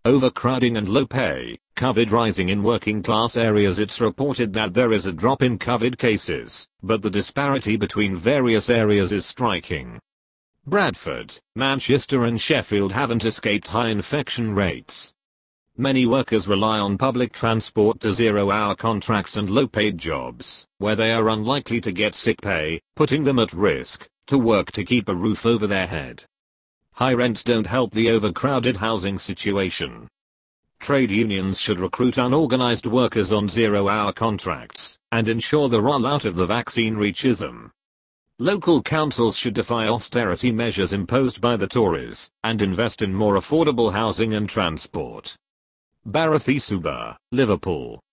overcrowding and low pay, COVID rising in working class areas. It's reported that there is a drop in COVID cases, but the disparity between various areas is striking. Bradford, Manchester and Sheffield haven't escaped high infection rates. Many workers rely on public transport to zero-hour contracts and low-paid jobs, where they are unlikely to get sick pay, putting them at risk, to work to keep a roof over their head. High rents don't help the overcrowded housing situation. Trade unions should recruit unorganized workers on zero-hour contracts, and ensure the rollout of the vaccine reaches them. Local councils should defy austerity measures imposed by the Tories, and invest in more affordable housing and transport. Bharathi Subba, Liverpool.